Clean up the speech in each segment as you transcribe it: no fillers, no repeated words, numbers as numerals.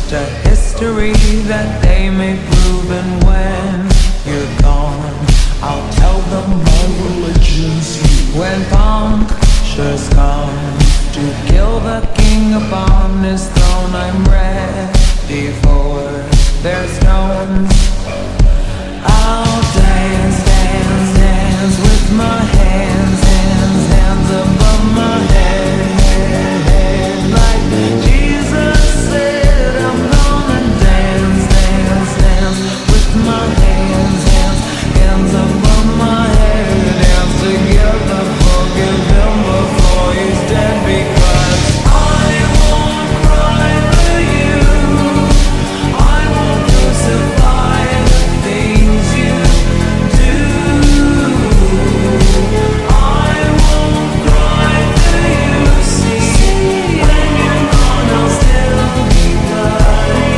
just a history that they may prove. And when you're gone, I'll tell them my religion's you. When punctures come to kill the king upon his throne, I'm ready for their stones. I'll dance, dance, dance with my hands, hands, hands above my head, like Jesus said. I'm gonna dance, dance, dance with my hands, hands, hands above my head. Dance together, forgive him before he's dead, because I won't cry for you, I won't crucify the things you do. I won't cry for you, see, when you're gone I'll still be bloody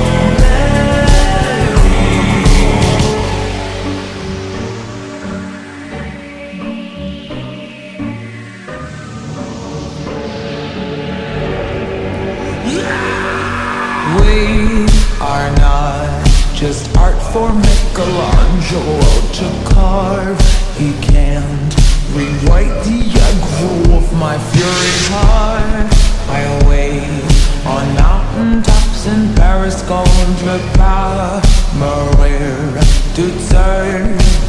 We are not just art for Michelangelo to carve. He can't rewrite the aggro of my fury heart. I wait on mountaintops in Paris, contre Maria to turn